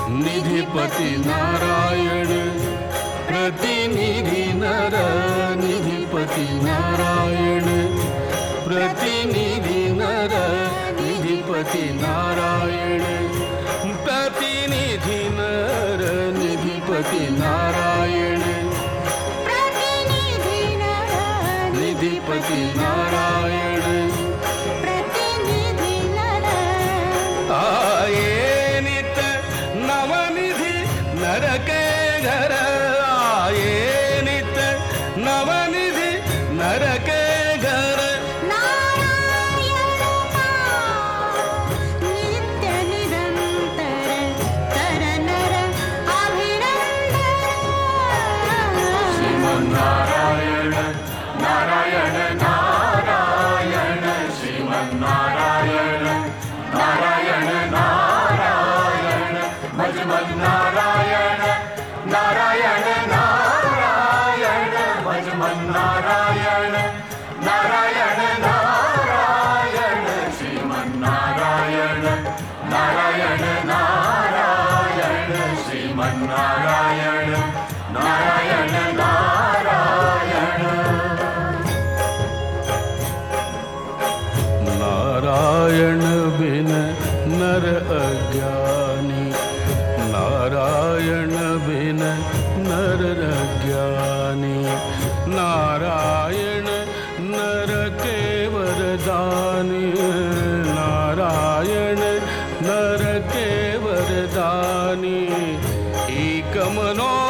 निधिपति नारायण प्रतिनिधि नर निधिपति नारायण प्रतिनिधि नर निधिपति नारायण प्रतिनिधि नर निधिपति नारायण प्रतिनिधि नर निधिपति नारायण प्रतिनिधि नर आए नित नवनिधि नर के घर आए नित नवनिधि नर के घर नारायण का नित्य निरंतर कर नर अभिनंदन श्रीमन्नारायण नारायण नारायण श्रीमन्नारायण नारायण नारायण भजमन्नारायण नारायण नारायण भजमन्नारायण नारायण नारायण श्रीमन्नारायण नारायण नारायण श्रीमन्नारायण नारायण नारायण नारायण बिन नर अज्ञानी नारायण बिन नर अज्ञानी नारायण नर के वरदानी नारायण नर के वरदानी एक मनो